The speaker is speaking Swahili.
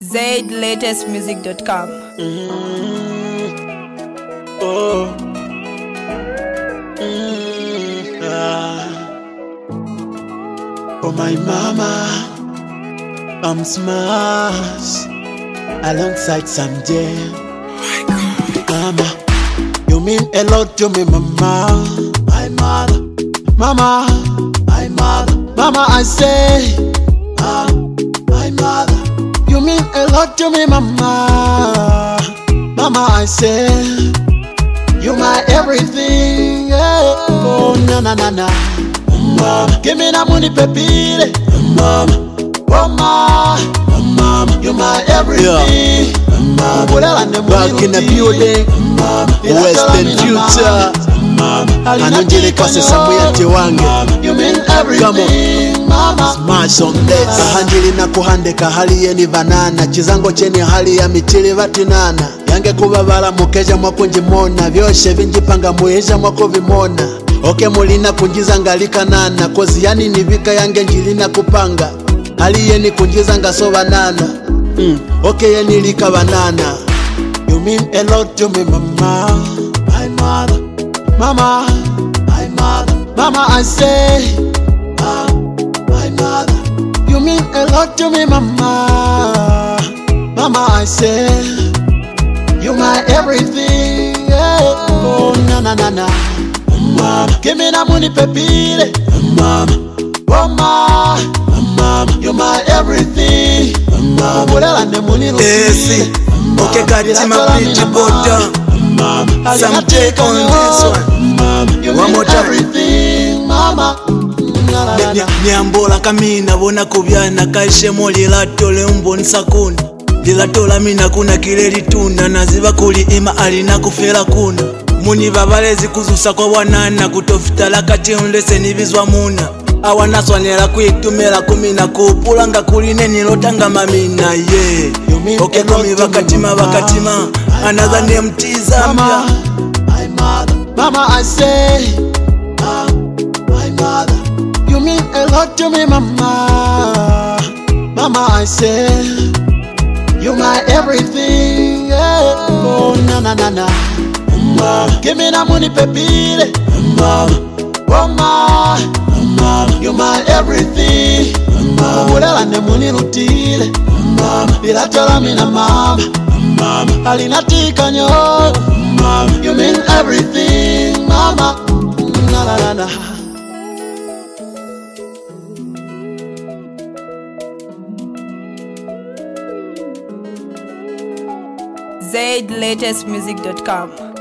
ZLatestmusic.com. Oh. Oh my mama, I'm smart alongside some jam. Mama, you mean a lot to me, mama. My mother, mama, my mother, mama. I say, my mother. You mean a lot to me, mama. Mama, I say, you my everything. Yeah. Oh na na na na. Mama, give me that money, baby. Mama, oh mama, you my everything. Back in the building, Western Future. Anonjeleka sesamu ya tewange. You mean everything, mama. Smash on that. Kahanjili na kuhandeka hali yeni vanana. Chizango cheni hali ya michili vatinana. Yange kubabala mukeja mwako njimona. Vyoshe vinjipanga mueja mwako vimona. Oke mulina kunjiza ngalika nana. Kozi yani nivika yange njilina kupanga. Hali yeni kunjiza ngaso banana. Okay yeni lika banana. You mean a lot to me, mama. My mother, mama, my mother, mama. I say, my mother. You mean a lot to me, mama. Mama, I say, you my everything. Yeah. Oh na na na na. Mama, give me that money, baby. Mama, oh mama, you my everything. Mama, whatever the money is. Okay, got it in my bitch, some take on this one. One more time. Everything, mama. Nyambola kamina bona kubyana kaishemo lilatole mboni sakuna lilatola mina kuna kileli tunda naziba kuli ima alina kufera kuna muni babalezi kuzusa kwa wanana kutofitala kati unlese nibizwa muna awanaswanela kwitumela kumina kupulanga kuline nilotanga mamina ye okay komi bakatima another name tizambia my mother, mama. I say, my mother. You mean a lot to me, mama. Mama, I say, you my everything. Yeah. Oh na na na na. Mama, give me that money, baby. Mama, oh mama, you my everything. Mama, whatever the money rutile. Mama, ilatola mina mama. Mama, alinatika nyo. Mama, you mean everything, mama. Na na na na. ZLatestmusic.com.